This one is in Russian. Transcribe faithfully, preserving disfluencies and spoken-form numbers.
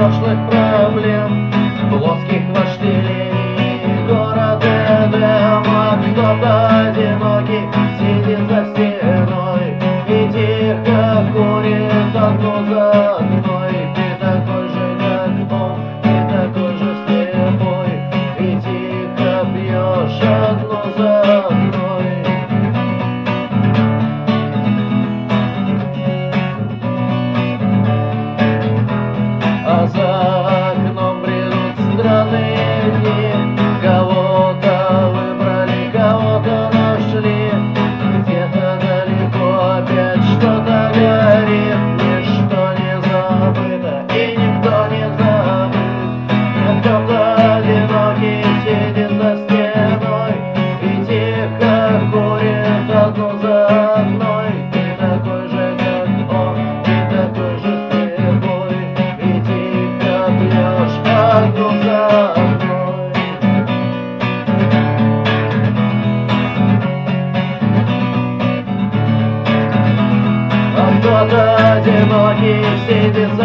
прошлых проблем, плоских вожделений города дома. Кто-то одинокий сидит за стеной и тихо курит одну за одной. Ты такой же, как он, ты такой же слепой, и тихо пьешь одну за одной. А за окном бредут странные дни. Кого-то выбрали, кого-то нашли. Где-то далеко опять что-то горит. Ничто не забыто и никто не забыт. Но кто-то одинокий сидит за стеной и тихо курит одну за одной. Ты такой же, как он, ты такой же слепой, и тихо пьешь одну за одной. А кто-то одинокий сидит за